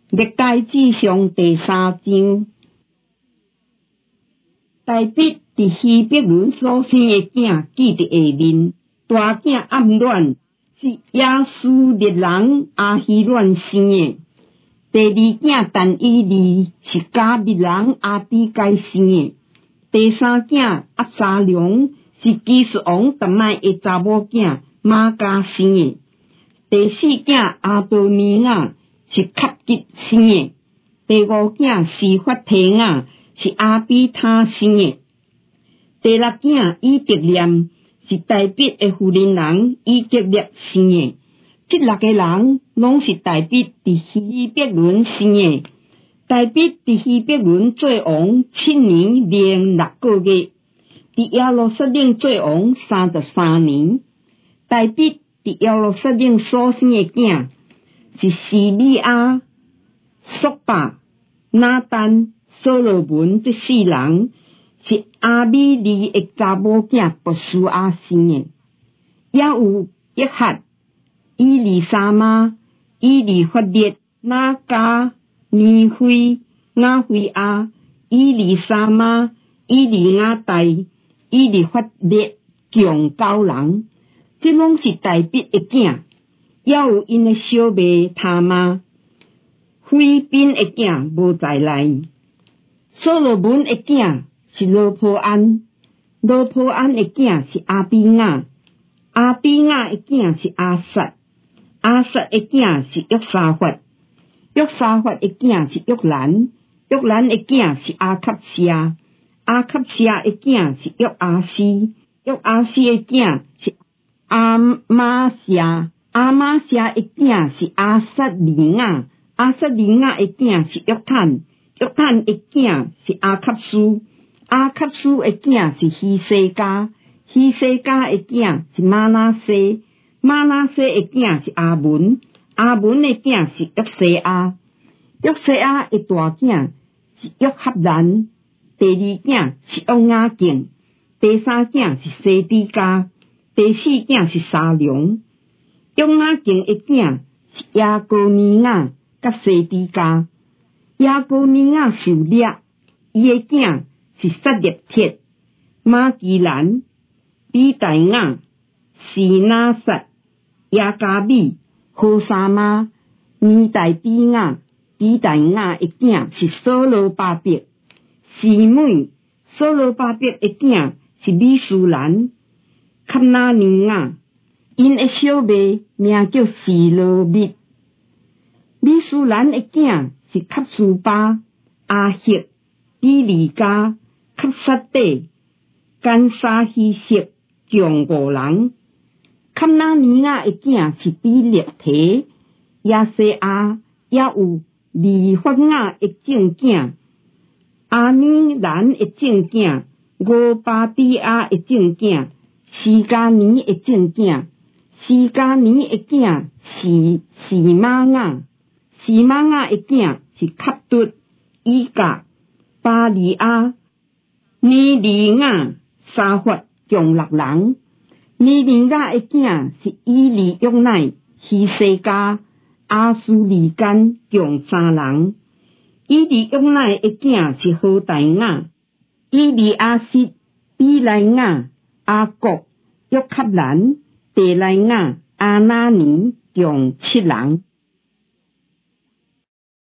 历代志上第3章，大卫伫希伯伦所生的囝记伫下面，大囝暗恋是亚述列人亚希乱生的，第二囝但以利是加密人亚比该生的，第三囝押沙龙是基述王达麦的查某囝玛迦生的，第四囝阿多尼亚是卡吉生的，第五囝是法提亚是阿比他生的，第六囝以德念是大卫的夫人人以色列生的。这6个人拢是大卫伫希伯伦生的。大卫伫希伯伦做王7年零6个月，伫耶路撒冷做王33年。大卫伫耶路撒冷所生的囝是示利亚、索巴、拿单、所罗门这4人，是阿米利的查某囝伯苏亚生的。也有约翰、以利沙玛、以利法列、拿加、尼菲、雅菲亚、以利沙玛、以利亚代、以利法列共9人，这拢是大卫的囝。也有因的小妹他妈，菲宾的囝无在内。所罗门的囝是罗波安，罗波安的囝是阿比亚，阿比亚的囝是阿撒，阿撒的囝是约沙法，约沙法的囝是约兰，约兰的囝是阿卡西亚，阿卡西亚的囝是约阿斯，约阿斯的囝是阿玛西亚，阿玛西亚的囝是阿撒利亚，阿撒利亚的囝是约坦，约坦的囝是阿卡苏，阿卡苏的囝是希西家，希西家的囝是玛拿西，玛拿西的囝是阿文，阿文的囝是约西亚，约西亚的大囝是约哈兰，第二囝是约雅敬，第三囝是西底家，第四囝是沙龙。约雅敬的囝是亚哥尼亚甲西底家，亚哥尼亚受掠，伊的囝是撒列铁、马基兰、比大亚、示拿撒、亚加米、何沙玛、尼大比亚。比大亚的囝是所罗巴伯，示每所罗巴伯的囝是米苏兰、卡纳尼亚，因的小妹名叫示罗密。米苏兰的囝是卡苏巴、阿赫、比利加、卡萨蒂、甘沙希色共5人。卡纳尼亚的囝是比列提、亚西亚，也有利法亚的正囝，阿尼兰的正囝，俄巴底亚的正囝，西加尼的正囝，西加尼的囝是示玛亚，示玛亚的囝是卡杜、伊甲、巴利亚、尼利亚、沙法共6人。尼利亚的囝是以利约乃、希西家、阿苏利干共3人。以利约乃的囝是何大亚、以利阿西、比莱亚、阿国、约卡兰、地莱亚、阿那尼共7人。